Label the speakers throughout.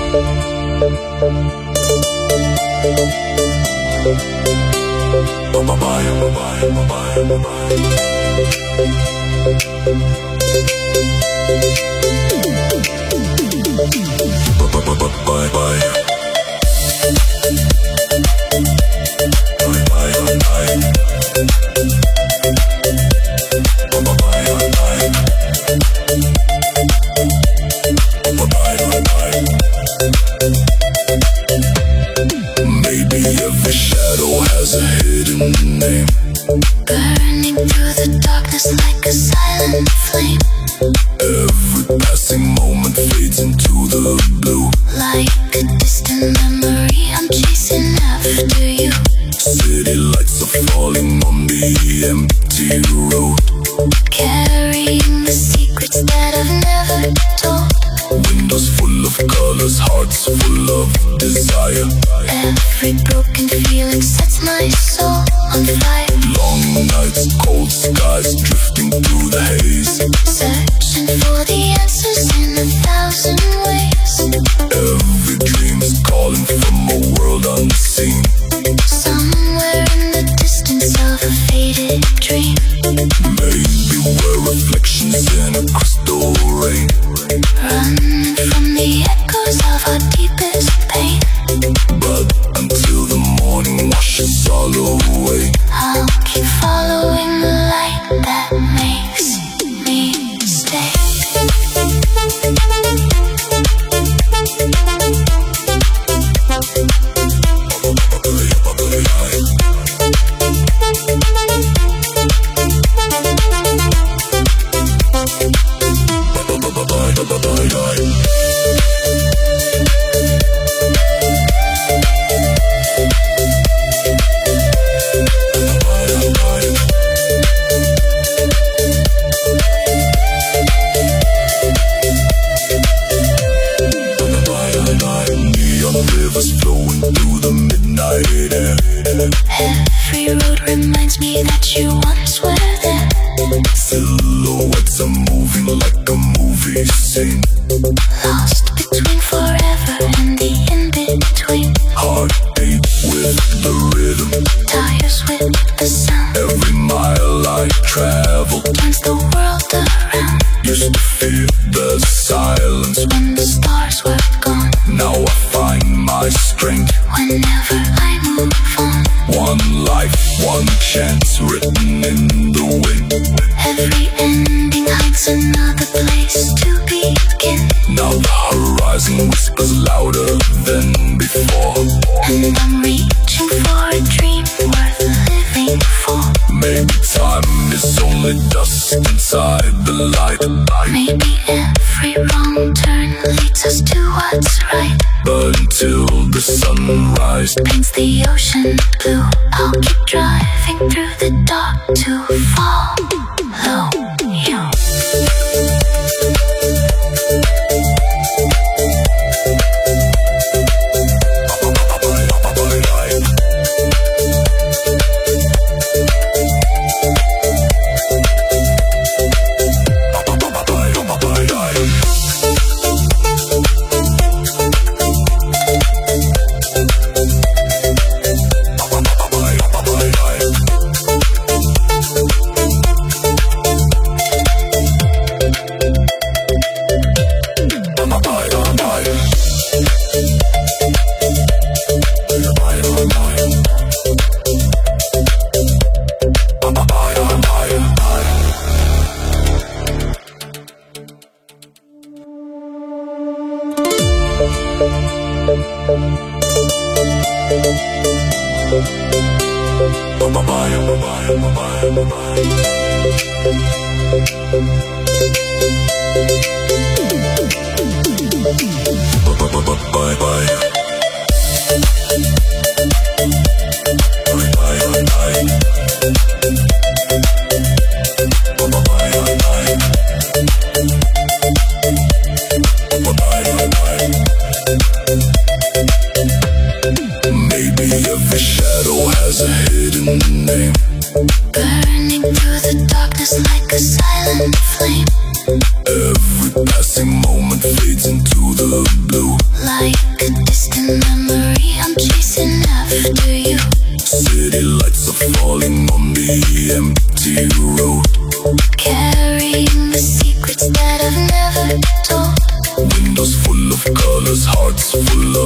Speaker 1: Maybe every shadow has a hidden name,
Speaker 2: burning through the darkness like a silent flame.
Speaker 1: Every passing moment fades into the blue,
Speaker 2: like a distant memory I'm chasing after you.
Speaker 1: City lights are falling on the empty road,
Speaker 2: carrying the secrets that I've never told.
Speaker 1: Windows full of colors, hearts full of desire.
Speaker 2: Every broken feeling sets my soul on fire.
Speaker 1: Long nights, cold skies, drifting through the haze,
Speaker 2: searching for the answers in 1,000 ways.
Speaker 1: Every dream's calling from a world unseen,
Speaker 2: somewhere in the distance of a faded dream.
Speaker 1: Maybe we're reflections in a crystal rain,
Speaker 2: running from the echoes of our deepest pain.
Speaker 1: But until the morning washes all away,
Speaker 2: I'll keep following the light that makes me stay. Every road reminds me that you once were there.
Speaker 1: Silhouettes are moving like a movie scene,
Speaker 2: lost between forever and the in-between.
Speaker 1: Heartache with the rhythm,
Speaker 2: tires with the sound.
Speaker 1: Every mile I travel
Speaker 2: turns the world around.
Speaker 1: Used to fear the silence
Speaker 2: when the stars were gone.
Speaker 1: Now I find my strength
Speaker 2: whenever I move on.
Speaker 1: One life, one chance written in the wind.
Speaker 2: Every ending hides another place to begin.
Speaker 1: Now the horizon whispers louder than before,
Speaker 2: and I'm reaching for a dream worth living for.
Speaker 1: Maybe time is only dust inside the light.
Speaker 2: Maybe every wrong turn leads us to what's right.
Speaker 1: But until the sunrise
Speaker 2: paints the ocean blue, I'll keep driving through the dark to follow you.
Speaker 1: Maybe every shadow has a hidden name,
Speaker 2: burning through the darkness like a silent flame.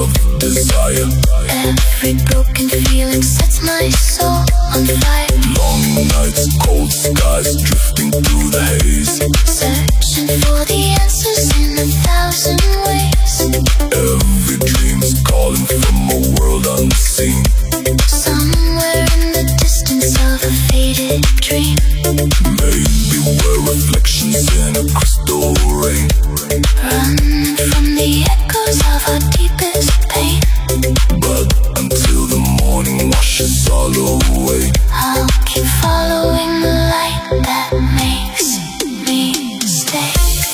Speaker 1: of desire.
Speaker 2: Every broken feeling sets my soul on fire.
Speaker 1: Long nights, cold skies, drifting through the haze.
Speaker 2: Searching for the answers in 1,000 ways.
Speaker 1: Every dream's calling from a world unseen.
Speaker 2: Somewhere in the distance of a faded dream.
Speaker 1: Maybe we're reflections in a crystal rain.
Speaker 2: Run from the echoes of our deepest pain.
Speaker 1: But until the morning washes all away,
Speaker 2: I'll keep following the light that makes me stay.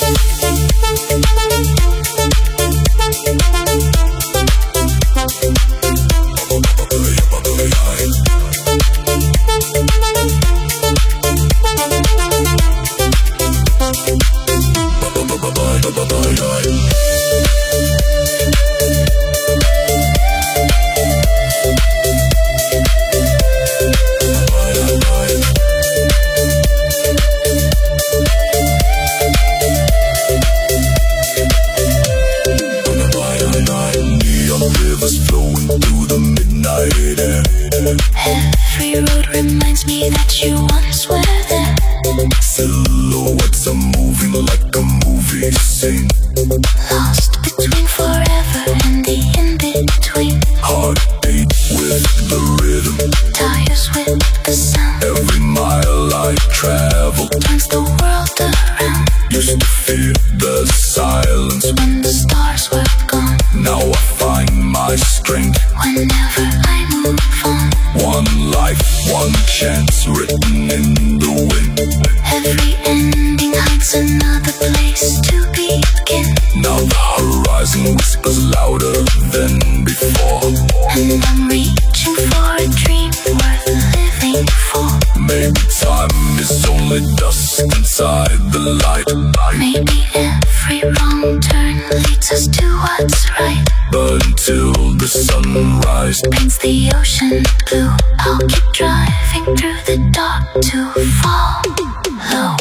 Speaker 2: Every road reminds me that you once were there.
Speaker 1: Silhouettes are moving like a movie scene.
Speaker 2: Lost between forever and the in-between.
Speaker 1: Heartbeat with the rhythm,
Speaker 2: Tires with the sound.
Speaker 1: every mile I travel.
Speaker 2: Turns the world around.
Speaker 1: Used to fear the silence,
Speaker 2: When the stars were gone.
Speaker 1: now I find my strength.
Speaker 2: Whenever I move on.
Speaker 1: One life, one chance written in the wind.
Speaker 2: Every ending hides another place to begin.
Speaker 1: Now the horizon whispers louder than before.
Speaker 2: And I'm reaching for a dream worth living for.
Speaker 1: Maybe time is only dust inside the light.
Speaker 2: Maybe every wrong turn leads us to what's right.
Speaker 1: But until the sunrise
Speaker 2: Paints the ocean blue. I'll keep driving through the dark to follow